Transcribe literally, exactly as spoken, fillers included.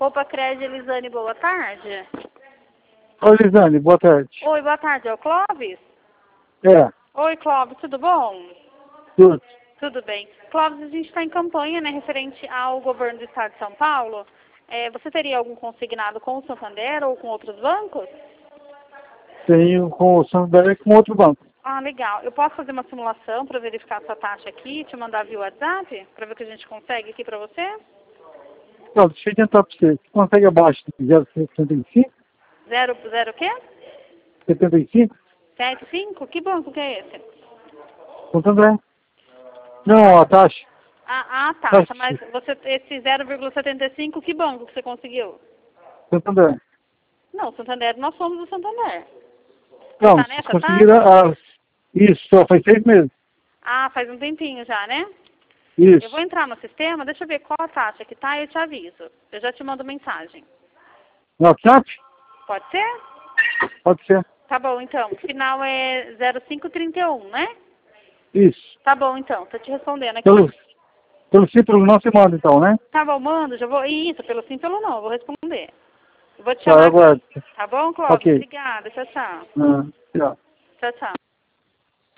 Roupa Crédito, Elisane, boa tarde. Oi, Elisane, boa tarde. Oi, boa tarde, é o Clóvis? É, Oi, Clóvis, tudo bom? tudo. Tudo bem. Clóvis, a gente está em campanha, né, referente ao governo do estado de São Paulo. É, você teria algum consignado com o Santander ou com outros bancos? Tenho com o Santander e com outro banco. Ah, legal. Eu posso fazer uma simulação para verificar a sua taxa aqui e te mandar via WhatsApp? Para ver o que a gente consegue aqui para você? Não, deixa eu tentar para você. Você consegue abaixo de zero vírgula setenta e cinco? Zero, zero o quê? setenta e cinco? Sete, cinco? Que banco que é esse? Santander. Não, a taxa. Ah, ah, taxa, mas você, esse zero vírgula setenta e cinco, que banco que você conseguiu? Santander. Não, Santander, nós somos do Santander. Não, Tá vocês nessa conseguiram taxa? a... Isso, só faz seis meses. Ah, faz um tempinho já, né? Isso. Eu vou entrar no sistema, deixa eu ver qual a taxa que tá e eu te aviso. Eu já te mando mensagem. No WhatsApp? Pode ser? Pode ser. Tá bom, então. O final é zero cinco trinta e um, né? Isso. Tá bom, então. Tô te respondendo aqui. Pelo, pelo sim, pelo não se manda, então, né? Tá bom, mando, já vou... Isso, pelo sim, pelo não, eu vou responder. Eu vou te Tá, eu chamar aqui. aguardo. Tá bom, Cláudio? Ok. Obrigada. Tchau, tchau. Ah, tchau. Tchau, tchau.